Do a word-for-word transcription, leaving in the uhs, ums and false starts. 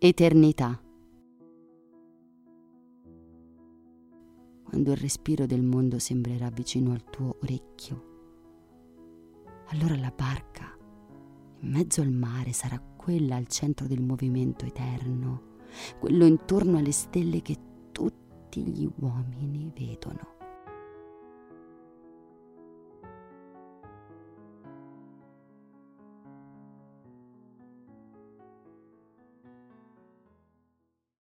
Eternità. Quando il respiro del mondo sembrerà vicino al tuo orecchio, allora la barca in mezzo al mare sarà quella al centro del movimento eterno, quello intorno alle stelle che tutti gli uomini vedono.